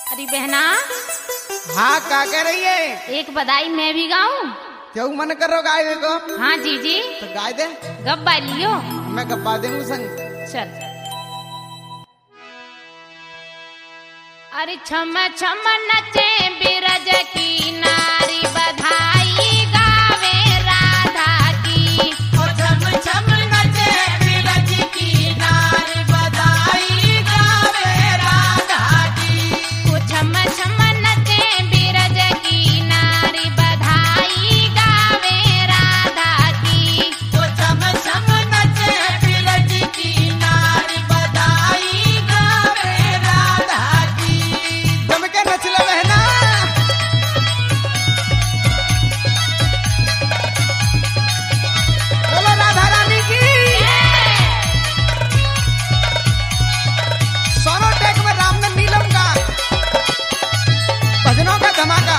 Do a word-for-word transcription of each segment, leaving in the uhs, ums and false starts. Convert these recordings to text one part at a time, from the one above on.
अरे बहना, हाँ क्या कह रही है? एक बधाई मैं भी गाऊं? क्यों मन कर रहा गाय को? हाँ जी जी, तो गाय दे। गब्बा लियो। मैं गप्पा दूंगा संग। चल। अरे छम छम नचे बिरज की नारी, बधाई गावे राधा की। ओ छम छम नचे बिरज की नारी, बधाई गावे राधा की। ओ छम छम नचे बिरज की नारी, बधाई गावे राधा की। ओ छम छम नचे बिरज की नारी, बधाई गावे राधा की। जम के नच ले बहना। बोलो राधा रानी की। सोनोटेक में रामनंद नीलम का भजनों का धमाका।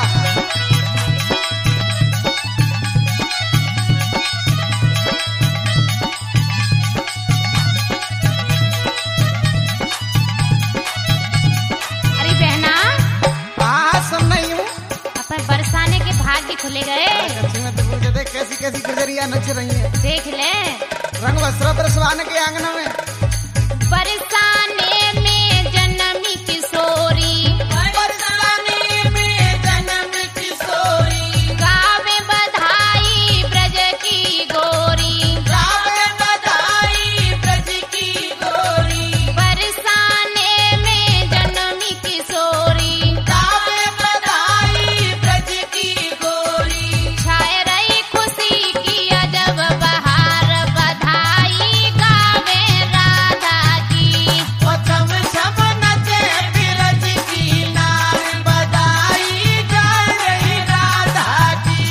अरे बहना, हाँ सुन नहीं हूँ। अपन बरसाने के भाग्य खुले गए। कच्ची में तो पूछे थे कैसी कैसी गुजरिया नच रही है। देख ले, रंग वस्त्र बरसवाने के आंगन में। बरसाने में जन्मी किशोरी, बरसाने में जन्म किशोरी, गावे बधाई ब्रज की गोरी। गावे बधाई ब्रज की गोरी। बरसाने में जन्मी किशोरी, गावे बधाई ब्रज की गोरी। छाए रही खुशी की अजब बहार, बधाई गावे राधा की। ओ छम छम नचे बिरज की नार, बधाई गा रही राधा की।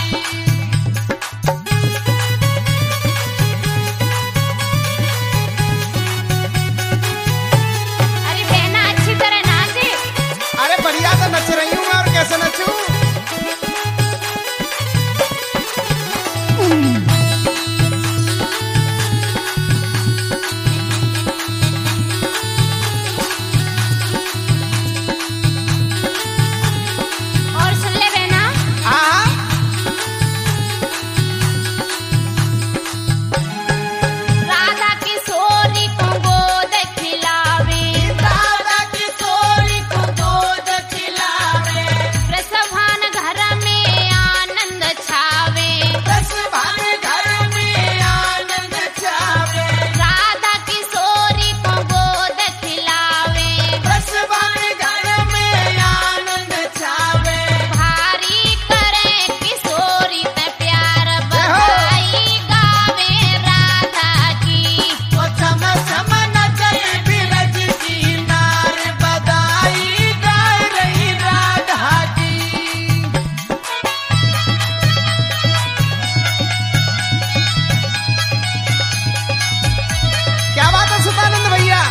अरे बहना, अच्छी तरह नाचे। अरे बढ़िया तो नच रही हूँ मैं, और कैसे नचूं? और सुन ले बहना, हाँ राधा किशोरी को गोद खिलावे, राधा किशोरी को गोद खिलावे। प्रसभान घर में आनंद छावे। दस भाग घर में आनंद छावे। राधा किशोरी को गोद खिलावे, दस भाग घर में आनंद छावे। भारी करे किशोरी ते प्यार, बधाई गावे राधा की। ओ छम छम नचे बिरज की नार, बधाई गा रही राधा की। क्या बात है सुतानंद भैया।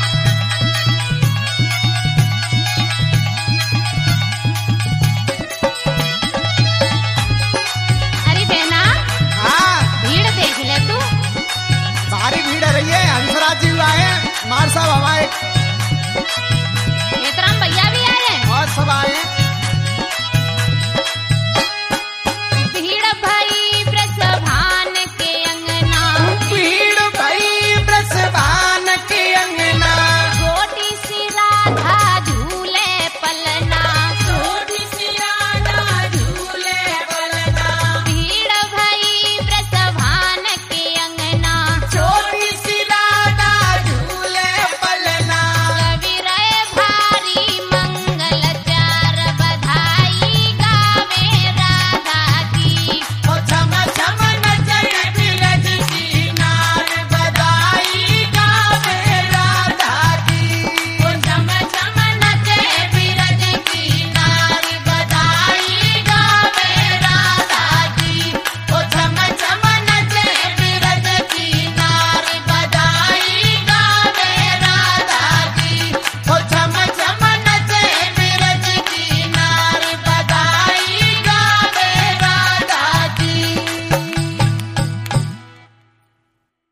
अरे बहना, हाँ भीड़ देख ले तू। भारी भीड़ है रही है। हंसराज जी आए हैं, मार साहब हमारे